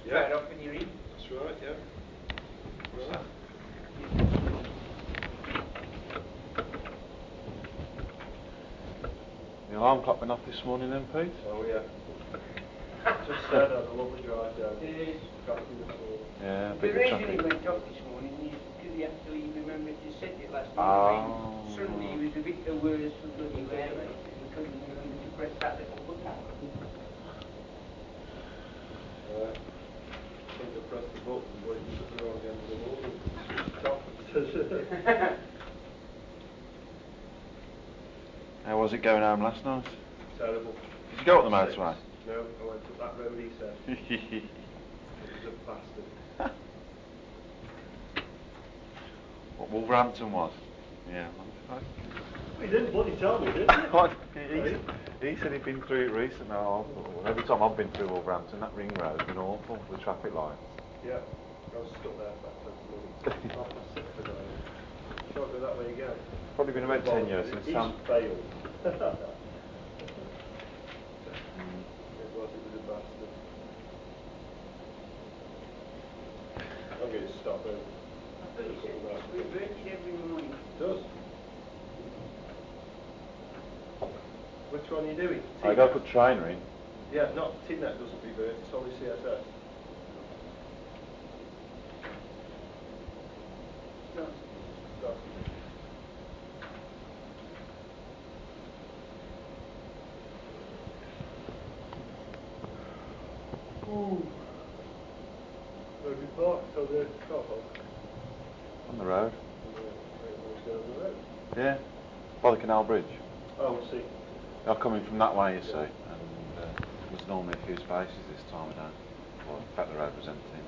Straight off when you're in. That's right, yeah. What's that? The alarm clock went off this morning then, Pete? Oh, yeah. Just said I had a lovely drive down. Yes. Yeah, a The bit of reason traffic. it went off this morning is because he actually remembered to set it last night. Oh. Suddenly he was a bit the worse for bloody wear, mate, and he couldn't remember to press that little button. I think I pressed the button, but it was at the wrong end of the wall. Stopped. How was it going home last night? Terrible. Did you go up the motorway? No, I went up that road, he said. It was a bastard. What Wolverhampton was? Yeah. He didn't bloody tell me, did He said he'd been through it recently. Well, every time I've been through Wolverhampton, that ring road's been awful, the traffic lights. Yeah, I was stuck there for about 20 minutes. Half past 6 for going. Can't go that way again. Probably been about 10 years since Sam failed. It was a bastard. I'm going to stop him. I thought you said it's reverted every morning. It does. Which one are you doing? I got to put trainer in. Yeah, not TNet doesn't revert, it's only CSS. Starts. Ooh. Where have you parked? On the car park? On the road. On the road? Yeah. By the Canal Bridge. Oh, I see. They're coming from that way, you see. And there's normally a few spaces this time of day. Well, in fact, the road was empty.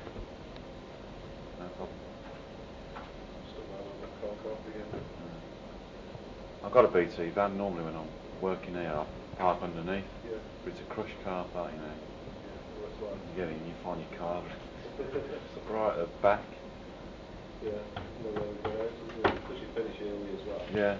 No problem. Still around on that car park again. I've got a BT van normally when I'm working here. I park underneath. Yeah. But it's a crushed car park, you know. Yeah, what's like? You get in, you find your car right at the back. Yeah, no way to go out, isn't it? Especially finish early as well. Yeah.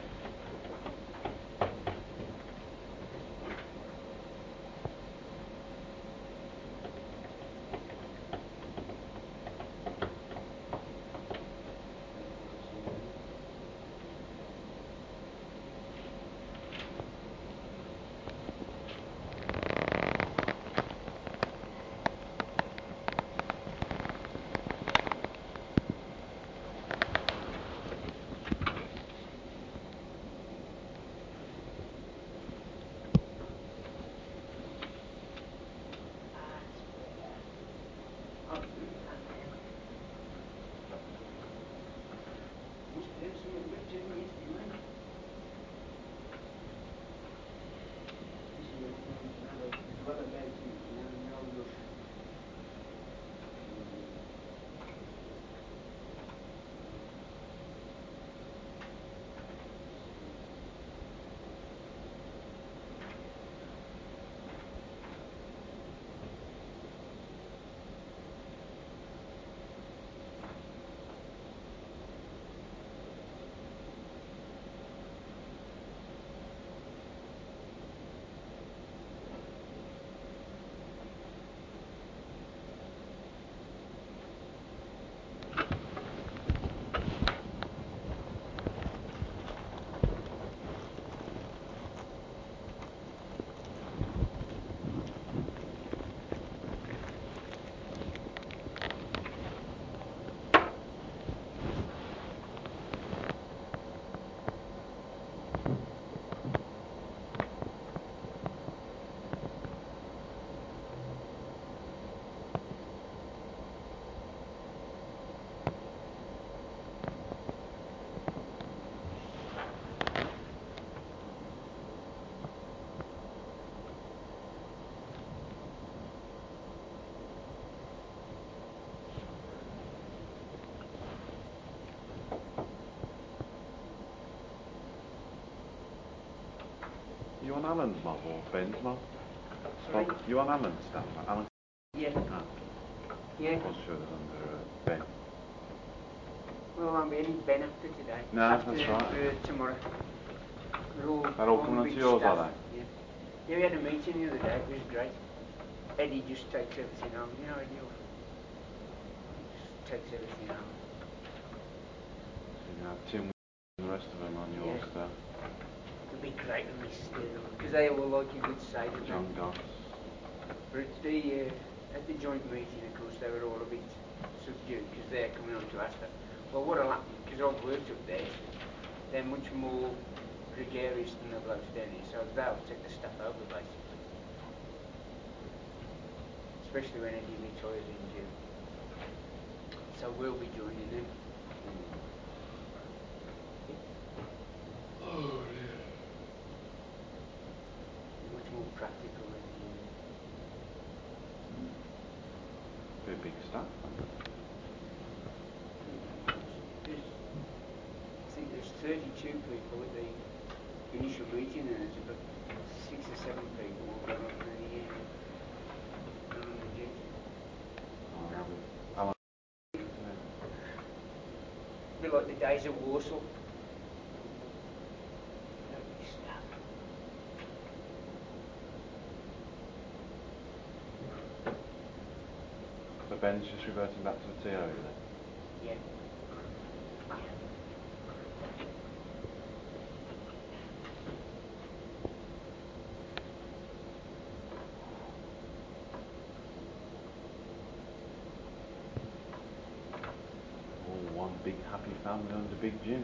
You on Alan's mob or Ben's mob? Sorry? You on Alan's stuff? Alan? Yeah. Oh. Yeah. I wasn't sure it was under Ben. Well, I won't be any Ben after today. No, after, that's right. Tomorrow. They're all coming onto yours, are they? Yeah. Yeah, we had a meeting the other day. It was great. Eddie just takes everything home. You know, Eddie just takes everything home. So you can have Tim and the rest of them on your Yeah. staff. It'd be great when we steer them, because they all like a good say, don't John they? Goss. But at the joint meeting, of course, they were all a bit subdued, because they're coming on to us. Well, what'll happen, because I've worked up there, they're much more gregarious than the blokes down here, so they'll take the stuff over, basically. Especially when Eddie retires in June. So we'll be joining them. Oh, dear. Much more practical than Be a big staff. I think there's 32 people at the initial meeting, and there's about 6 or 7 people who got on the duty. How long? A bit like the days of Warsaw. Lovely stuff. So Ben's just reverting back to the TA then? Yeah. All one big happy family under Big Jim.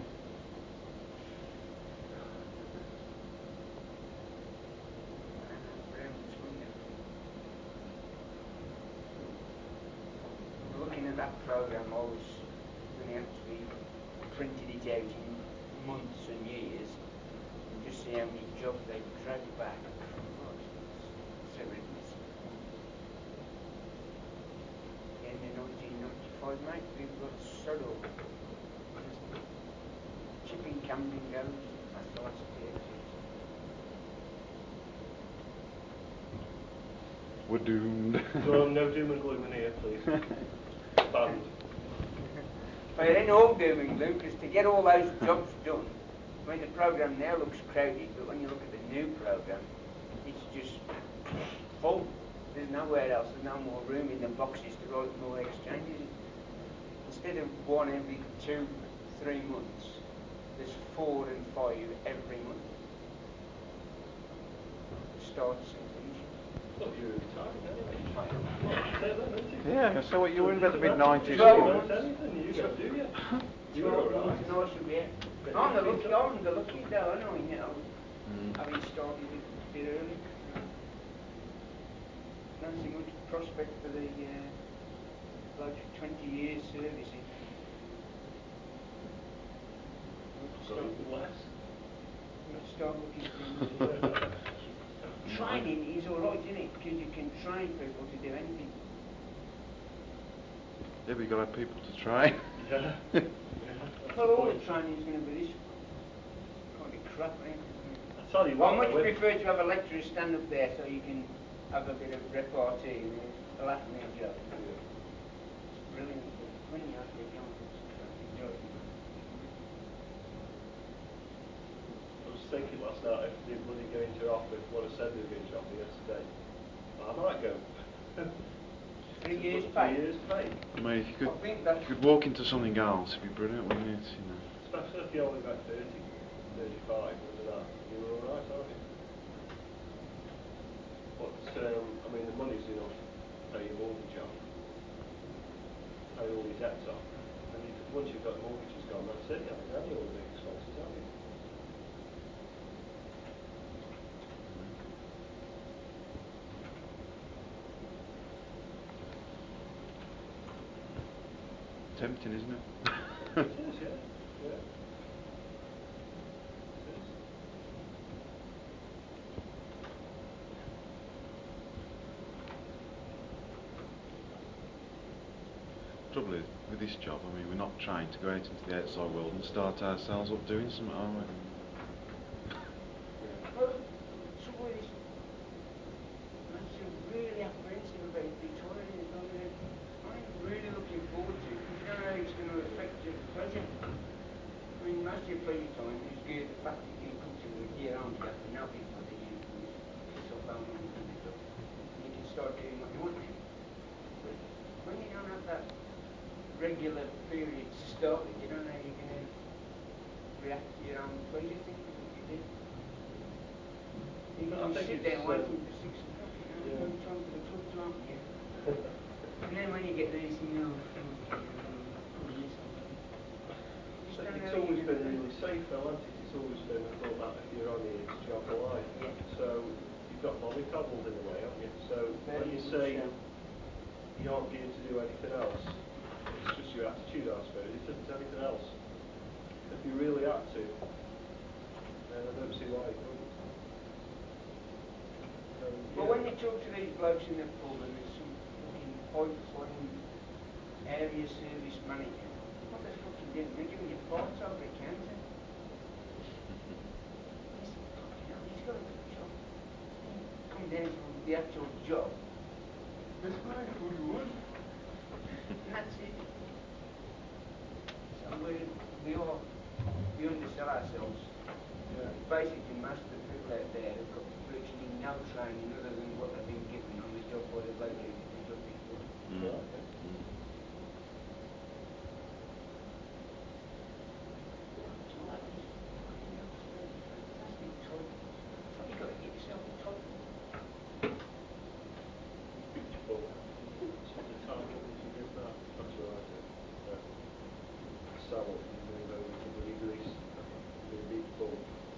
Looking at that programme, I was, when they actually printed it out in months and years, and just see how many jobs they dragged back. It's horrendous. In the 1995, mate, we've got Sodor. Chipping Camden goes, that's the last of the exits. We're doomed. No doom and gloom in here, please. Banned. Well, it ain't all doom and gloom, because to get all those jobs done, I mean, the programme now looks crowded, but when you look at the new programme, it's just full. There's nowhere else, there's no more room in the boxes to write more exchanges. Instead of one every 2-3 months, there's 4 and 5 every month. Starts and finishes. Well, you're retired anyway. Yeah, so what, you were in about the mid-90s? You don't anything, you don't, do you? You're 12 alright. months, and I should be out. I'm the lucky though, I know, you know, having started a bit early. Don't see much prospect for the blokes with 20 years servicing. Less. Start looking for training is alright, isn't it? Because you can train people to do anything. Yeah, but you've got to have people to train. Yeah. Well, all the training is going to be this kind of crap, ain't it? I tell you what, I much prefer to have a lecturer stand up there so you can have a bit of repartee and laugh at me and joke. It's brilliant. When you actually go and enjoy it. I was thinking last night, if they bloody go into office, what I said they were going to offer yesterday, I might go. 3 years 3 pay. years pay. I mean, if you I think that's... could walk into something else, it'd be brilliant, wouldn't it? You know. Especially if you're only about 30, 35, under that. You're alright, aren't you? But, I mean, the money's enough to pay your mortgage off, pay all your debts off. And once you've got mortgages gone, that's it. You haven't got any all the big expenses, have you? Tempting, isn't it? It is, yeah. Yeah. It is. Trouble is, with this job, I mean, we're not trying to go out into the outside world and start ourselves up doing something, are we? Well, trouble is, I'm really apprehensive about retiring. I'm really looking forward to it, because you don't know how it's going to affect your pleasure. I mean, most of your pleasure time is good, the fact that you can come to your own stuff and know people that you can piss off home and you can start doing that regular period started, you don't know how you're going to react to your own pleasure things that you do. You No, I can think sit it's, there waiting for 6 o'clock, you know, yeah. no time for the club to open yet. And then when you get there, you think, oh, fucking hell, put this on. You just don't It's know always you're been gonna do. really safe though, hasn't it? It's always been, I thought that if you're on here, it's job or life. Yeah. So you've got mollycoddled in a way, haven't you? So when Very you much say so. you aren't geared to do anything else, it's just your attitude, I suppose. It isn't anything else. If you really had to, then I don't see why you couldn't. So, Well, yeah. when you talk to these blokes in the pub and there's some fucking pipe-flying area service manager, what they're fucking doing, they're giving you parts over the counter. He's fucking hell, he's got a good job. Come down to the actual job. That's my good one. And that's it. So we undersell ourselves. Yeah. Basically, most of the people out there have got virtually no training other than what they've been given on the job by the bloke who did the job before. Right, okay. So that is fucking absolutely fantastic type. You've got to get yourself a type. Well, sort of target that you give that, that's right. Sell it and move over to the Greece. The big ball.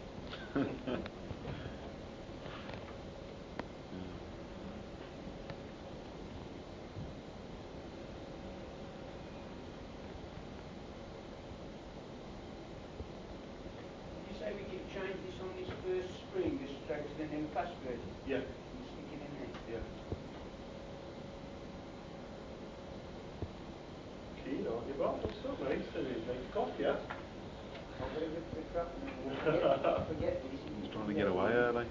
Did you say we could change this on this first screen just straight to the new password? Yeah. And stick it in there. Yeah. Keen, aren't you, Bob? What's up, mate? So you make coffee, yeah? I'll go get the crap and then forget this. He's trying to get away early.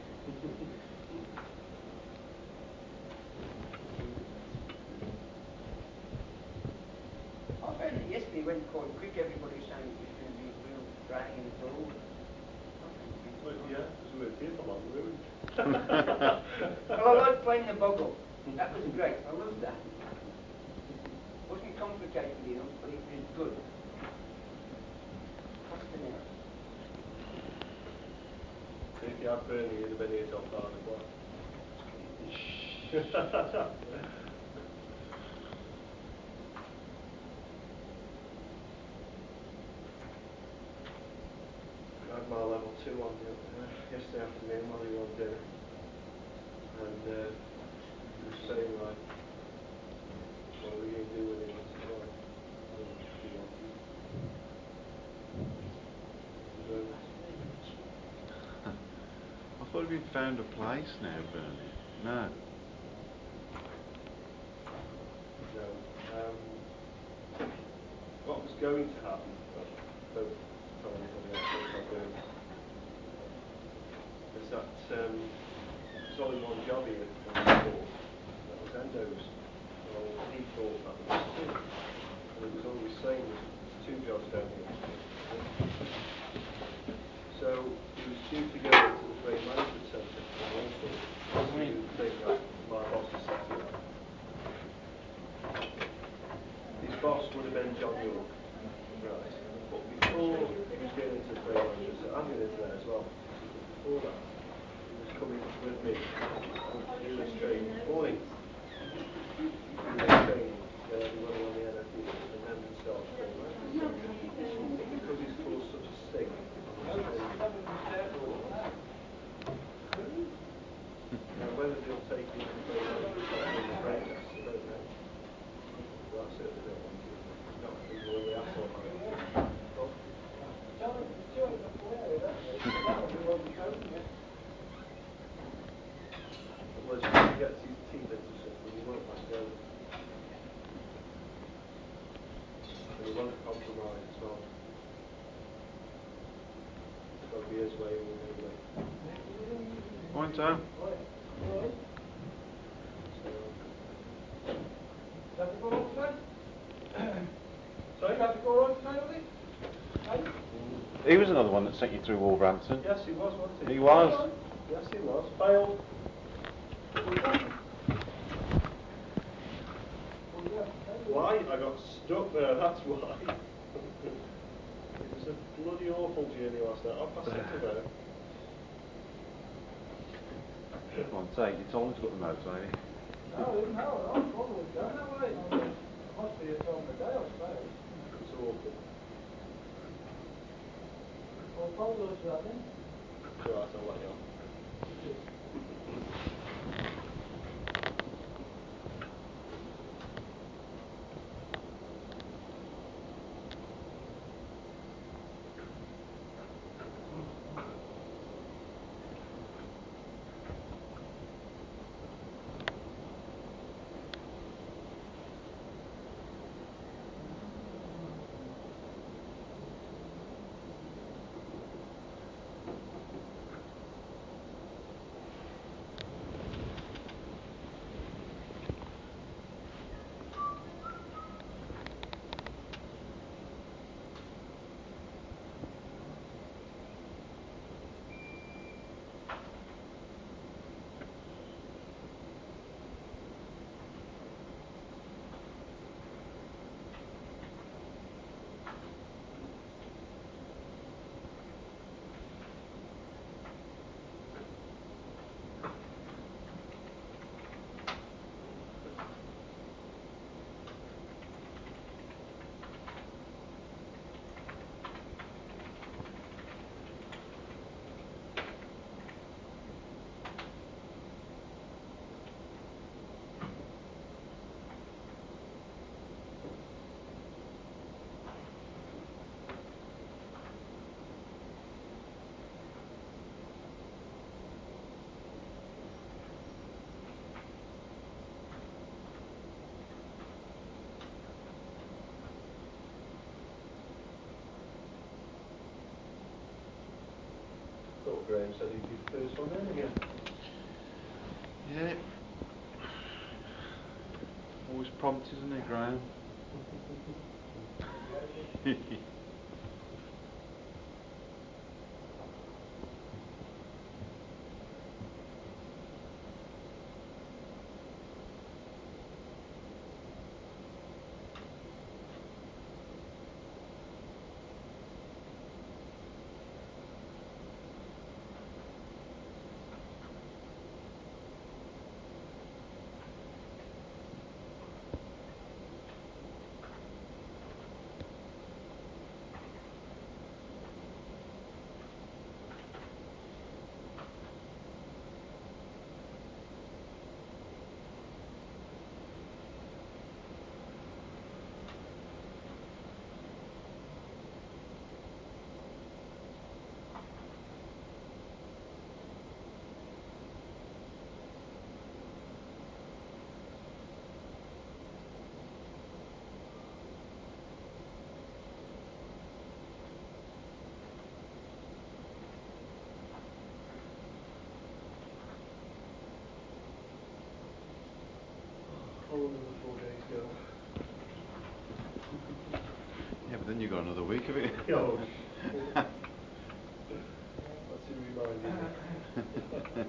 I found that yesterday went quite quick. Everybody was saying it was going to be a real drag and a ball. Well, yeah, because we weren't here for long, were we? Well, I like playing the boggle. That was great. I loved that. Wasn't complicated enough, but it was good. Cost an hour. If you had Bernie, you'd have been here till 5 o'clock. I had my level 2 on yesterday afternoon while we were on dinner. And he was saying, like, what are we going to do with him? I said, well, I don't know if you want him. I thought we'd found a place now, Bernie. No. No. What was going to happen, don't tell anybody else what I'll do, is that there's only one job here on the board, that was Endo's. Well, he thought that was 2. And he was always saying there's 2 jobs down here. So he was due to go into the Frame Management Centre in Walsall to do the thing that my boss has set him up. His boss would have been John York, right? But before he was getting into the Frame Management Centre, I'm going into there as well. But before that, he was coming with me to do this training. Morning. Do this training where they're running on the NFD and then we start the Frame Management Centre. But because he's caused such a stink on his whether they'll take him to play in the break test, I don't know. But I certainly don't want to. Not if he's all the asshole man. Well, unless he gets his teeth into something, he won't let go. And he won't compromise as well. It's got to be his way or no way. Point home. He was another one that sent you through Wolverhampton. Yes, he was, wasn't he? He was. Yes, he was. Failed. Why? I got stuck there, that's why. It was a bloody awful journey last night. I'll pass it to bed. Come on, take your time to got the motor, ain't it? No, I'm probably going that way. It must be a time of the day, I suppose. It's awful. Well, apologise for that then. It's alright, I'll let you off. Thought Graham said he'd be the first one in again. Yeah. Always prompt, isn't he, Graham? How long will the 4 days go? Yeah, but then you got another week of it. Oh, that's him reminding me.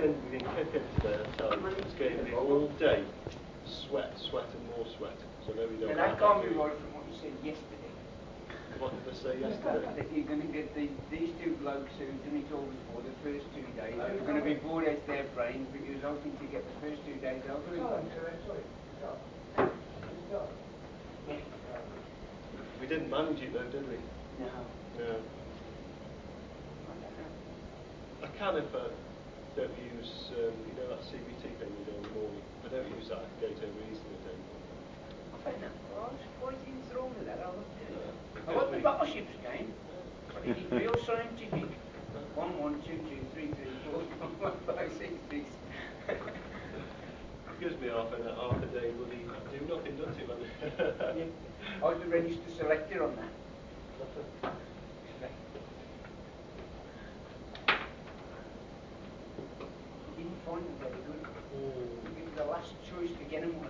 we can kick into there and tell you it's going to be all day sweat and more sweat. So no, we don't. And that can't be right from what you said yesterday. What did I say yesterday? That you're going to get these two blokes who've done it all before the first 2 days. They're going to be bored out their brains, but you was hoping to get the first 2 days over it. We didn't manage it though, did we? No. No. I can if I don't use, that CBT thing we do in the morning. If I don't use that, I can get it over easily at any point. I think that. Well, I'm surprised you didn't throw me that. I looked at it. I like the battleships game. But it's real scientific. 1, 1, 2, 2, 3, 3, 4, 5, 6, 6. It gives me half a day bloody do nothing, doesn't it, man? Yeah. I was the register selector on that. Didn't find them very good. It was the last choice to get them one.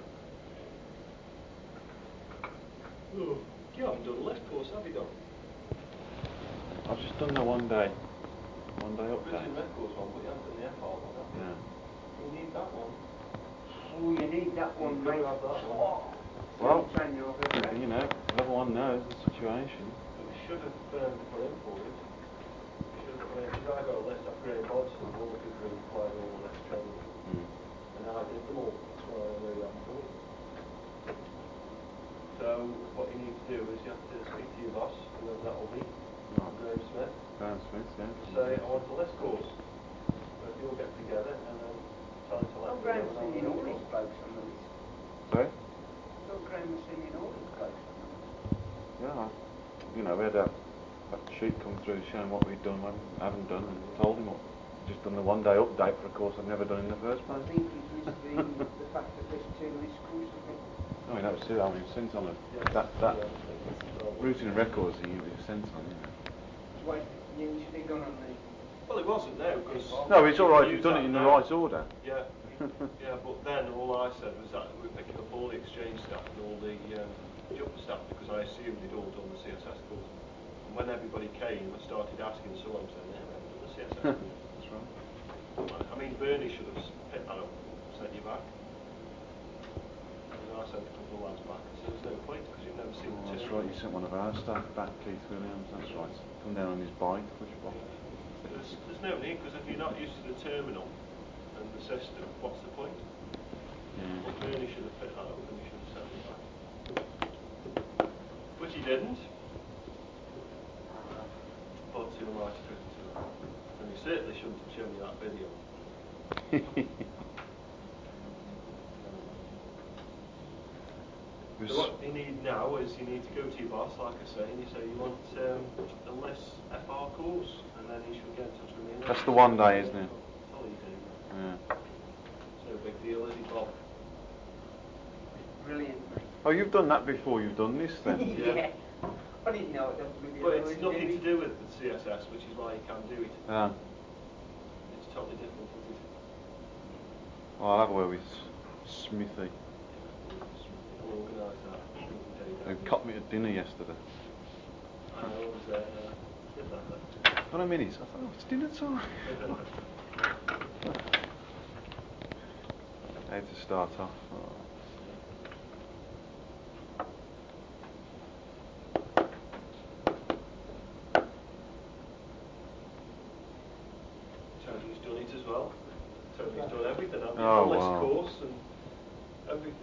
Oh, you haven't done a left course, have you, Don? I've just done the one day update. Prison records one, but you haven't done the FR one, have you? Yeah. You need that one. Oh, you need that one, You mate. have that one. Oh. Well, Train you over there. everyone knows the situation. But we should have put in for it. We should have put in, because I got a list of Graham Bodson, all the people who applied all the less training. And I did them all. That's why I know that for. So what you need to do is you have to speak to your boss, and then that will be Graham Smith. Graham Smith, yeah. Say, I want a list course. So if you'll get together and then tell him to let Oh, me Graham's know, and singing I'll all do his it. blokes on the list. Sorry? Oh, Graham was singing all his blokes on the list. Yeah. We had a sheet come through showing what we'd done, what we haven't done, and told him what. Just done the one day update for a course I'd never done in the first I place. think it was the fact that there's 2 list courses. I mean, that was it. I mean, since on that routing and records he sent on, Why, you should have gone on the... Well, it wasn't now, because... No, it's all right. You've done it in the right order. Yeah, yeah, but then all I said was that we're picking up all the exchange staff and all the jumper staff, because I assumed they'd all done the CSS course. And when everybody came, I started asking someone, saying, they haven't done the CSS course. That's right. I mean, Bernie should have picked that up, sent you back. And I sent a couple of lads back, so there's no point, because you've never seen the That's terminal. right. You sent one of our staff back, Keith Williams. That's right. Come down on his bike, push button. There's no need, because if you're not used to the terminal and the system, what's the point? Yeah. But Bernie should have picked that up and he should have sent it back. But he didn't. But he'll write it to that. And he certainly shouldn't have shown you that video. So what you need now is you need to go to your boss, like I say, and you say you want a less FR course, and then he should get in touch with me. That's the one day, isn't it? That's all you do. Yeah. It's no big deal, is it, Bob? Brilliant, mate. Oh, you've done that before. You've done this then. Yeah. I didn't know it. That was maybe But it's nothing to do with the CSS, which is why you can do it. Yeah. It's totally different, isn't it? Well, I'll have a word with Smithy. We'll organise that. They caught me at dinner yesterday. I was there. Got a minute. I thought, oh, it's dinner time. How to start off. Oh. Tony's done it as well. Tony's done everything. I've Oh, done this wow. course and everything.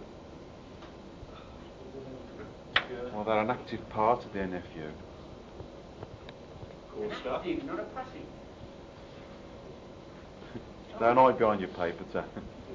Yeah. Well, they're an active part of the NFU. Course staff. Active, not a passive. Don't hide behind your paper, Tony.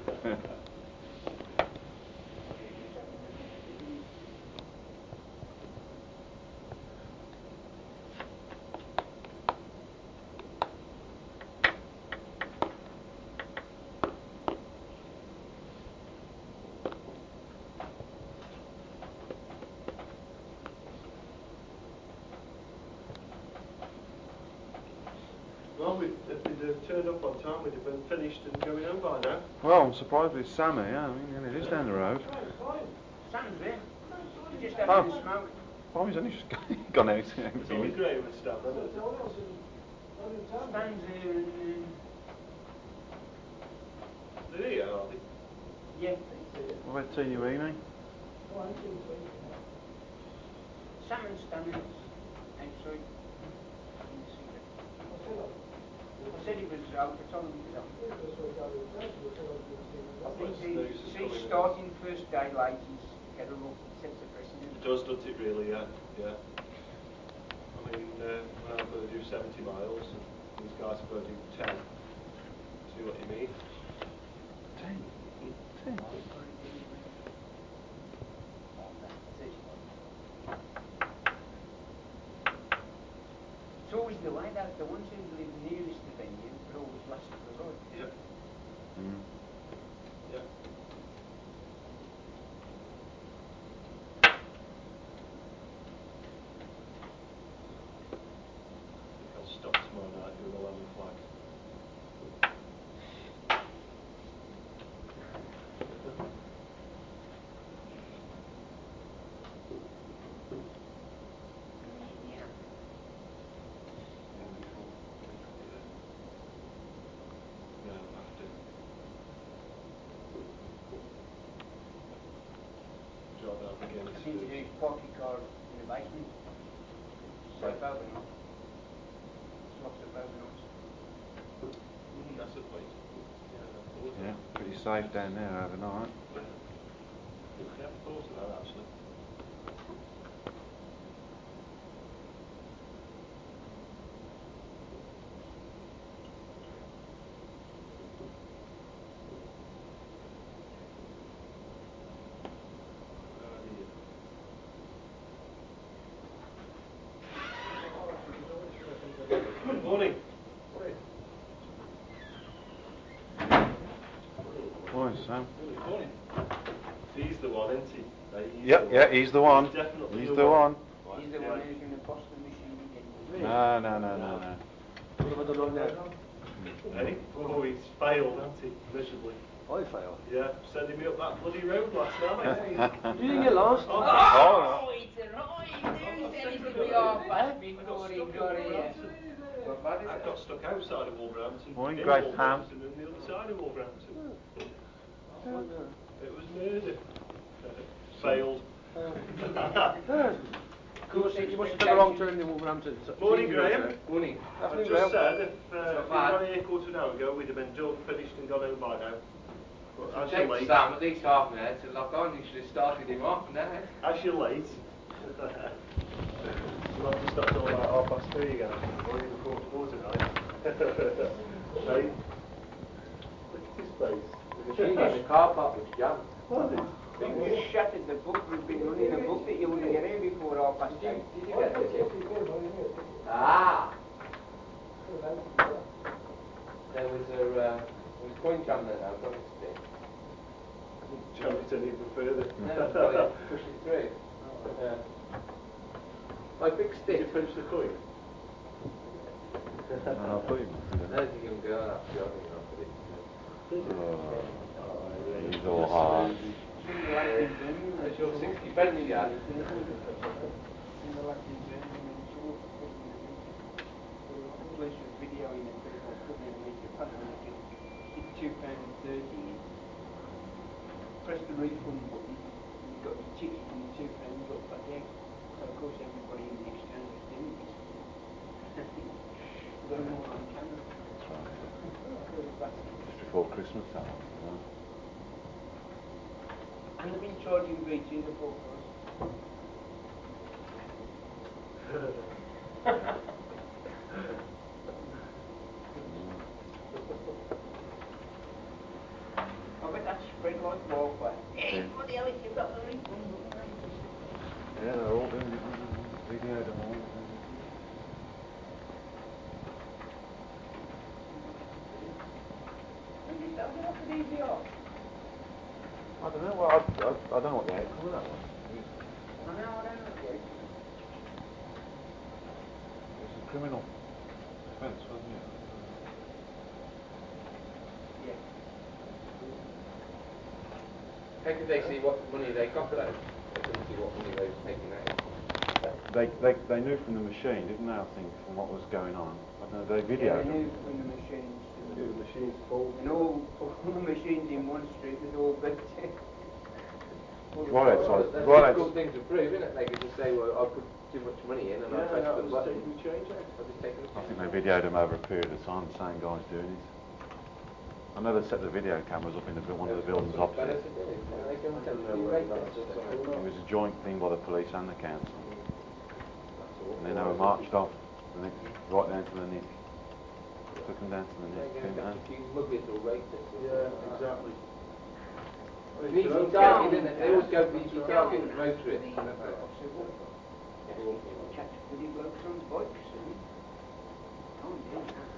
Well, if we'd have turned up on time, we'd have been finished and going home by now. Well, I'm surprised with Sammy. Yeah, I mean, it is down the road. Sam's there. He's just having a smoke. Well, he's only just gone out. It's only Graham and Stan, isn't it? Stan's here and... Yeah. What about TUE, Salmon standards outside. I didn't see that. I said it was out, I told him it was out. I think the starting first day late is terrible, it sets a precedent. It does, doesn't it really, yeah. I mean, when I've got to do 70 miles and these guys have got to do 10. See what you mean? 10? 10? It's always the way that the ones who live nearest the venue are always last of the road. Yep. Mm. Yep. I'll stop tomorrow night doing the lemon flag. I think to do his pocket car in the basement. Safe overnight. Locked up overnight. That's the point. Yeah, pretty safe down there overnight. I haven't thought of that actually. Morning. Morning, Sam. Morning. He's the one, isn't he? Yeah, he's the one. Definitely He's the one. He's the one who's going to bust the machine again. No. What have I done wrong now? Hey? Oh, he's failed, hasn't he? Miserably. I failed. Yeah, sending me up that bloody road last night. You didn't get lost. Oh, it's a right. Who said it would be half past before he got here? I got stuck outside of Wolverhampton. Morning, in great Wolverhampton and the other side of Wolverhampton. It was murder. Failed. Of course, You must have done the wrong turn in Wolverhampton. Morning, Graham. Morning. I've just said if we'd got here a quarter of an hour ago, we'd have been done, finished and gone home by now. But as you're late, Sam, at least half an hour to lock on. You should have started him off now. as you're late, we'll have to start till about 3:30 again. Or even quarter tonight. Hey, look at his face. The machine in the car park was jammed. you just shattered the book. We've been running a book that you wouldn't get in before 8:30. Did you get this? Ah! There was a coin jam there now, got it stick. Jam it in even further. No, got it, push it through. Yeah. My big Did stick. you pinch the coin? I thought you must have I don't think you'll go on after I think I'll put it. He's all hard. That's your 60 pence you had. Video in and people put me make a pattern and you stick £2.30 in. Press the refund button and you got your ticket and your £2 got back out. So of course everybody in the exchange was doing this. Got them all on camera. Just before Christmas time. Yeah. And they've been charging BT the full price. I bet that spread like wildfire. Hey, what the hell if you've got the refund button? Yeah, they're all doing it. Video them all. When did that get off the DVR? I don't know. Well, I don't know what the outcome of that was. I don't know the outcome. It was a criminal offence, wasn't it? Yeah. How could they see what money they got though? They couldn't see what money they were taking out. They knew from the machine, didn't they? I think from what was going on. I don't know. They videoed Yeah, they them. knew from the machines. The machine's full. And all the machines machines in one street was all built. Right, so That's right. a good thing to prove, isn't it? They could just say, well, I put too much money in and I pressed the button. taking the change out. I'll just take the I think change. they videoed them over a period of time, the same guys doing it. I know they set the video cameras up in one of the buildings Better opposite. to do it. They can I don't take know the whether rate that's or so. something. It was a joint thing by the police and the council. That's all. And then they were marched off, right down to the nick. Took them down to the They're nick, going came to home. catch a few smugglers or rapists or Yeah, something like that. exactly. It's an easy target, isn't it? They always go for the easy target, motorists. Catch bloody blokes on bikes, see? Don't do that.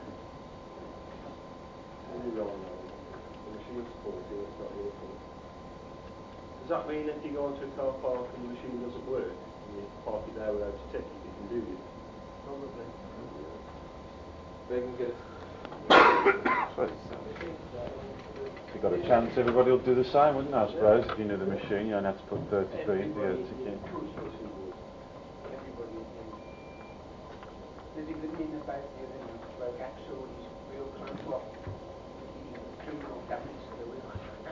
Really wrong now. The machine's faulty, it's not your fault. Does that mean if you go into a car park and the machine doesn't work, and you park it there without a ticket, you can do it? Probably. They can get So if you got a chance, everybody will do the same, wouldn't they, I suppose? If you knew the machine, you only have to put 30p in to get a ticket. Everybody thinks. There's a good thing about the other night, like Axel, his real close up. Criminal damage to the wheel.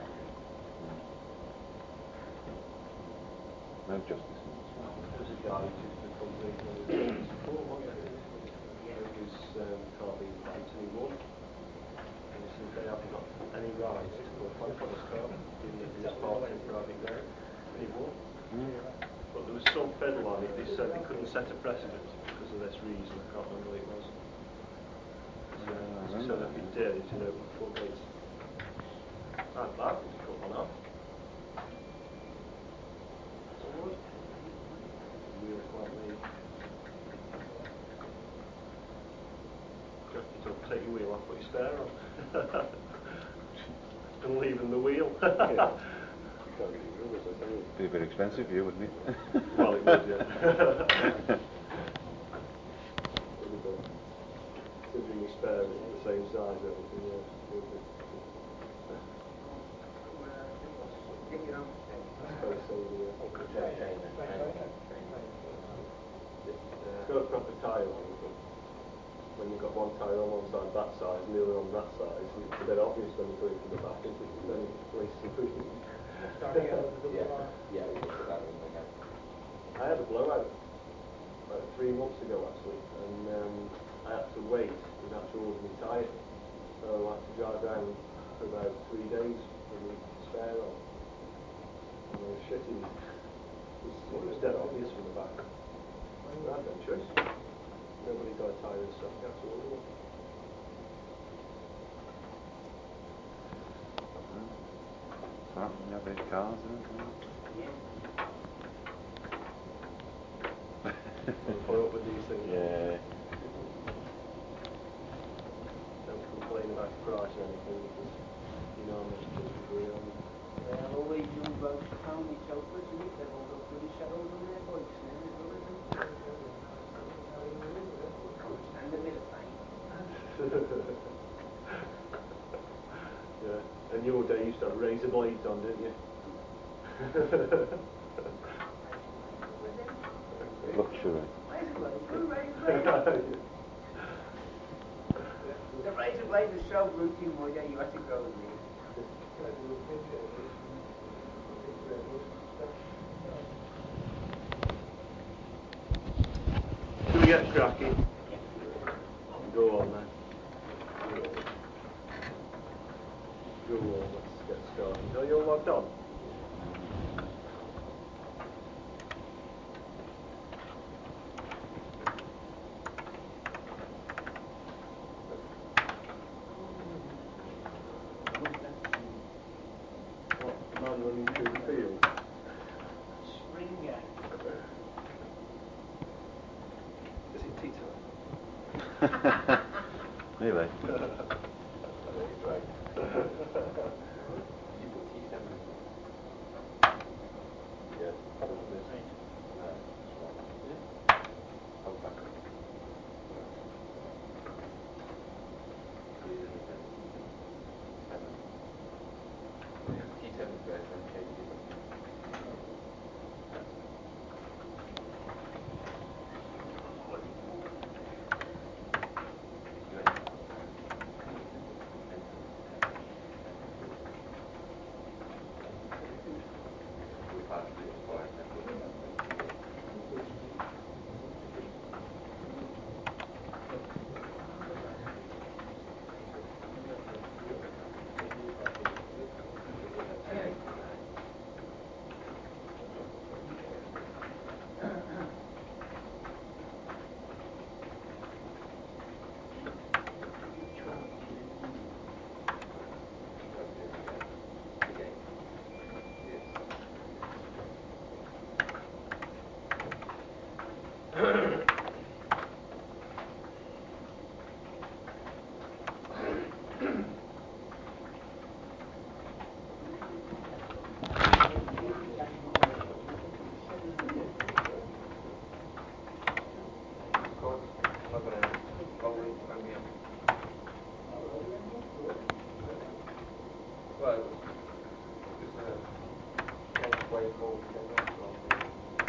No justice in this one. There's a guy who used to company when he was before, wasn't there? His car being plates and he won. And he said they haven't got any rights to put a plate on his car, even if he was parked in private ground. And he won. But there was some fiddle on it, they said they couldn't set a precedent because of this reason, I can't remember what it was. So if he did, it's an open floodgates. I'd like him to cut one off. Real quite late. Jack it up, take your wheel off, put your spare on. And leave him the wheel. Be a bit expensive for you, wouldn't it? Well, it would, yeah. Considering your spare is the same size, everything, yeah. Get your own thing. Space over, yeah. It's got a proper tyre on it, but when you've got one tyre on one side that size and the other on that size, it's a bit obvious when you're going from the back, isn't it? Then you place the boot. Yeah, we put that in again. I had a blowout about 3 months ago actually, and I had to wait with that towards my tyre, so I had to drive around for about 3 days with the spare on. And I was shitting. It was dead obvious from the back. I had no choice. Nobody got a tyre and stuff, you had to order one. So, you have these cars, isn't it? Yeah. Put up with these things. Yeah. Don't complain about the price or anything because you know how much it is really on. Well, all these young blokes found me chauffeurs, isn't it? They've all got bloody saddles on their bikes now, as well as them. Stand a bit of pain. Yeah. In your day you used to have razor blades on, didn't you? Luxury. Razor blades, good razor blades. The razor blade was so routine one day you had to grow them in. Shall we get cracking? Go on then. Go on, let's get started. Are you all logged on? What, man running through the field? Springer. Is it tea time? Really? Right. You put T7 in. Yeah. T7 first, then change it. close. Just a way forward to get that on the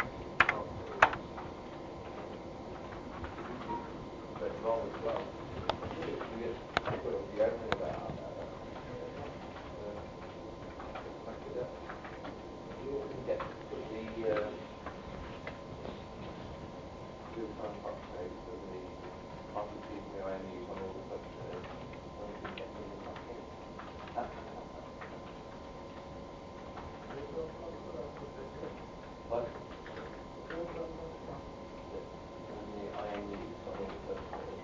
but long as well. You get put up the opening about after that. You can get put the two-time box tape and the cartridges and the IMUs on all the substrates, and you can get them in that thing. What? And the IMUs on all the substrates.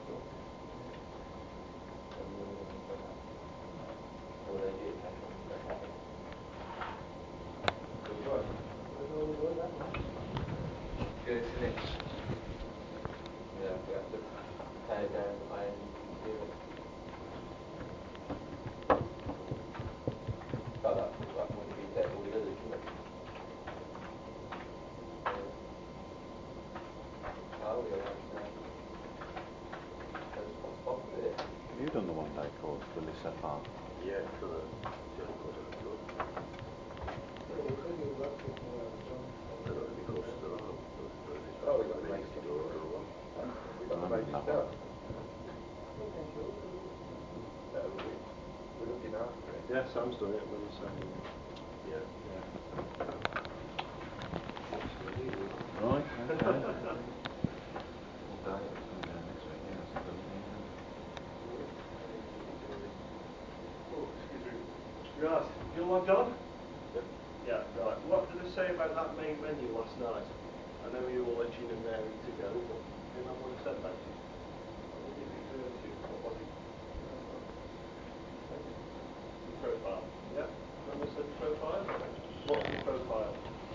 Or they do take them straight out. Good work. Good, isn't it? Yeah, we have to tear it down and do it. Oh, that wouldn't be dead all the others, wouldn't it? Oh, yeah, that's spot with it. Have you done the one-day course for Lissapart? Yeah, for the general course of the job. Oh, we got the race to do or what? We got the race to do. We're looking after it. Yeah, Sam's done it when he's yeah. Right, okay. All day, it's coming down next week, yeah, that's a good thing, isn't Oh, excuse me. Right, you logged on? Yeah, right. What did I say about that main menu last night? I know you all itching and raring to go, but do you remember what I said about it? What did it refer to? What was it? Profile. Yeah? Remember I said profile? What's the profile?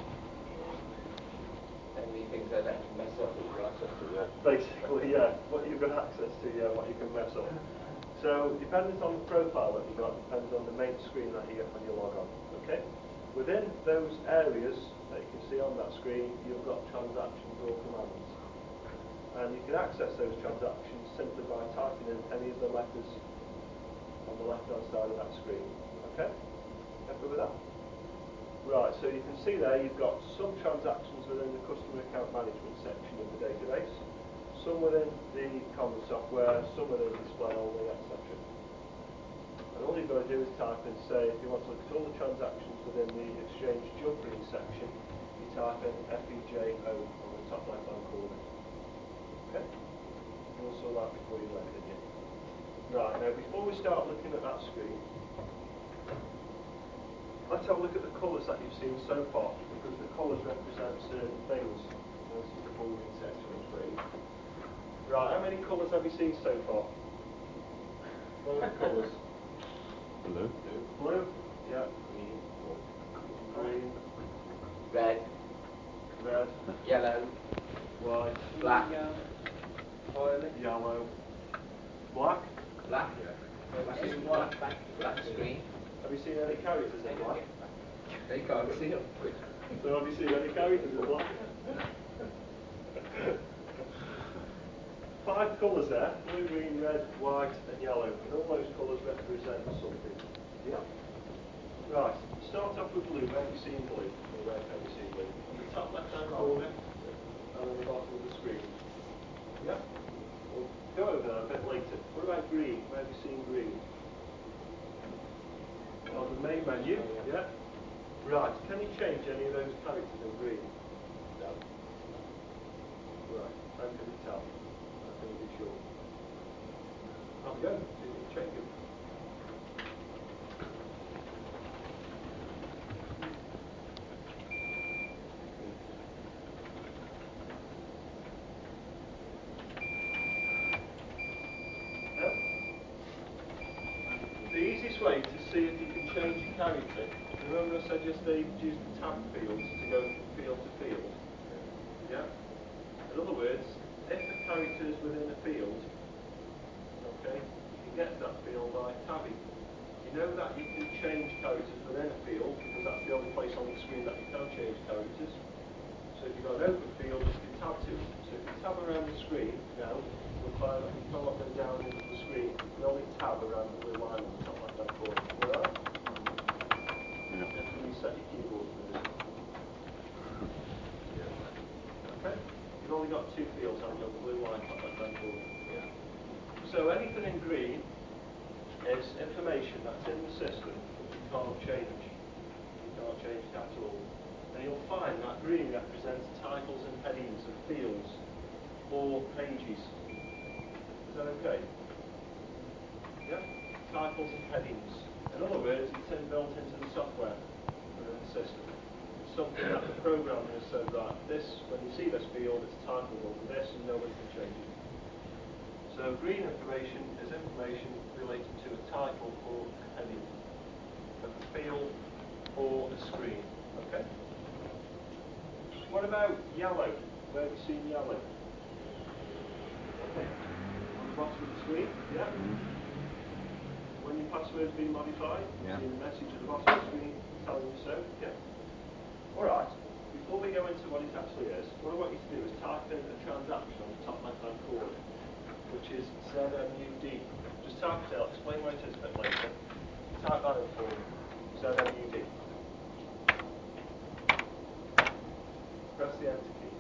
Any things that let you mess up, you've got access to that. Basically, yeah. What you've got access to, yeah, what you can mess up. So, depending on the profile that you've got, depends on the main screen that you get when you log on. Okay? Within those areas that you can see on that screen, you've got transactions or commands. And you can access those transactions simply by typing in any of the letters on the left-hand side of that screen. Okay? Happy with that? Right, so you can see there you've got some transactions within the customer account management section of the database, some within the common software, some within display only, etc. And all you've got to do is type and say, if you want to look at all the transactions within the Exchange Jumpering section, you type in FEJO on the top left-hand corner. Okay? And also that before you let it in. Right, now before we start looking at that screen, let's have a look at the colours that you've seen so far, because the colours represent certain things. This is the bordering section of green. Right, how many colours have you seen so far? What are the colours? Blue. Blue, yeah. Green, Red, red, yellow, white, black, yellow, black. black, black screen. Have you seen any characters in black? They can't see them. So have you seen any characters in black? 5 colours there, blue, green, red, white and yellow. And all those colours represent something. Yeah. Right, start off with blue. Where have you seen blue? Or where can you see blue? On the top left hand corner and on the bottom of the screen. Yeah? We'll go over that a bit later. What about green? Where have you seen green? On the main menu, yeah? Right, can you change any of those characters in green? No. Right, how can you tell? How can you be sure? Have a go, see if you can change them. The easiest way to see if you can change a character, remember I said yesterday you use the tab fields to go from field to field? Yeah? In other words, if a character is within a field, okay, you can get to that field by tabbing. You know that you can change characters within a field because that's the only place on the screen that you can change characters. So if you've got an open field, you can tab to it. So if you tab around the screen now, you'll find that you can't go down into the screen. You can only tab around the blue line on the top left hand corner. Alright? fields, haven't you, on the blue line, top left-hand corner? Yeah. So anything in green is information that's in the system that you can't change. You can't change it at all. And you'll find that green represents titles and headings of fields or pages. Is that okay? Yeah? Titles and headings. In other words, it's built into the software within the system. It's something that the programmer has said, right, this, when you see this field, it's titled over this and nobody can change it. So green information is information related to a title or a heading of a field or a screen. Okay? What about yellow? Where have you seen yellow? On the bottom of the screen? Yeah? When your password's been modified, you see the message at the bottom of the screen telling you so? Yeah? Alright, before we go into what it actually is, what I want you to do is type in a transaction on the top left-hand corner, which is ZMUD. Just type it, I'll explain what it is a bit later. Type that in for me. ZMUD. Press the enter key.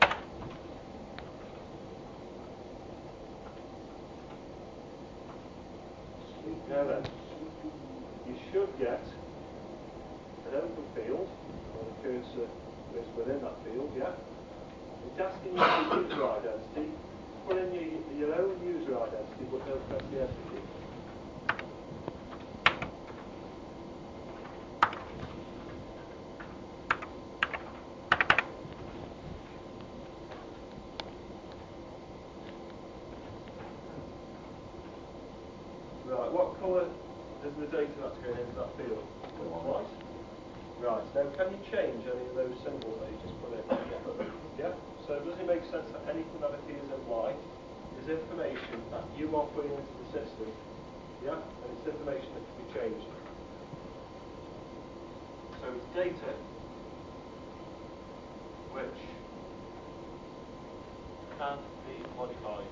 Now then, you should get an open field, or the cursor is within that field, yeah? It's asking you for user identity. Put in your own user identity, but don't press the enter key. Right, what colour is the data that's going into that field? White. Right, now can you change any of those symbols that you just put in? Yeah? So does it make sense that anything that appears in white is information that you are putting into the system? Yeah? And it's information that can be changed. So it's data which can be modified.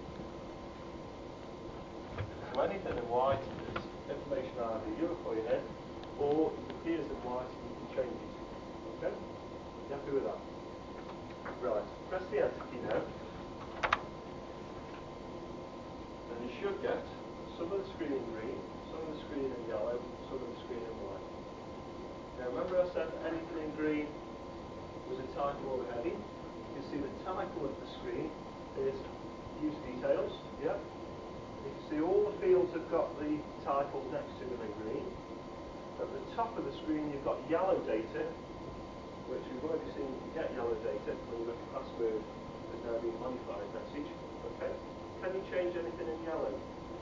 So anything in white is information either you are putting in or it appears in white and you can change it. Okay? You happy with that? Right. Press the enter key now. And you should get some of the screen in green, some of the screen in yellow, some of the screen in white. Now remember I said that anything in green was a title or a heading. You can see the title of the screen is user details. Yeah? You can see all the fields have got the titles next to them in green. At the top of the screen you've got yellow data, which we've already seen you can get yellow data when your password has now been modified message. Okay? Can you change anything in yellow?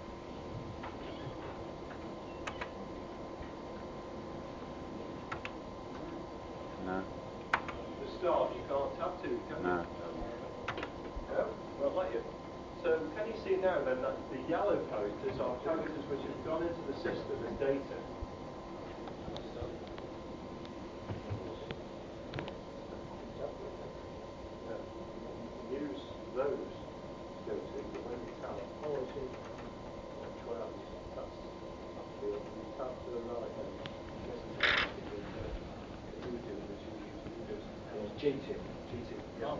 No. The start you can't tab to, can No. you? No? Won't let you. So can you see now then that the yellow characters are characters which have gone into the system as data? Use those to go to, but when you tap, Oh, I see. 12, that's that field. When you tap to the right, then it doesn't have to do the Voodoo, which you use Windows. It's GT. Yeah. Oh,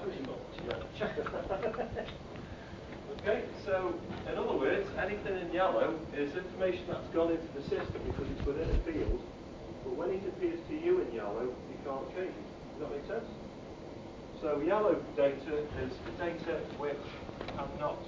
Okay, so in other words, anything in yellow is information that's gone into the system because it's within a field, but when it appears to you in yellow, you can't change it. Does that make sense? So yellow data is data which cannot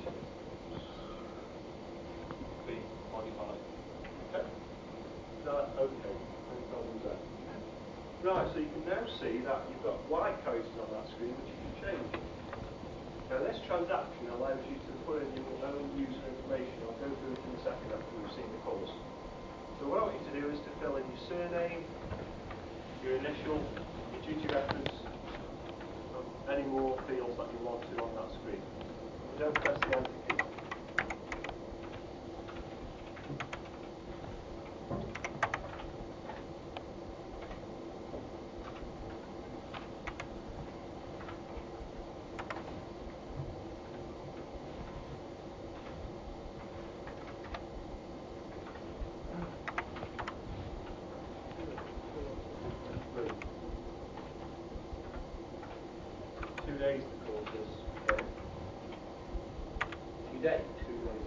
be modified. Okay? Is that okay? Any problems there? Right, so you can now see that you've got white characters on that screen which you can change. Now this transaction allows you to put in your own user information. I'll go through it in a second after we've seen the colours. So what I want you to do is to fill in your surname, your initial, your duty reference, and any more fields that you want to on that screen. And don't press the enter key. Brilliant. 2 days the course is going. date.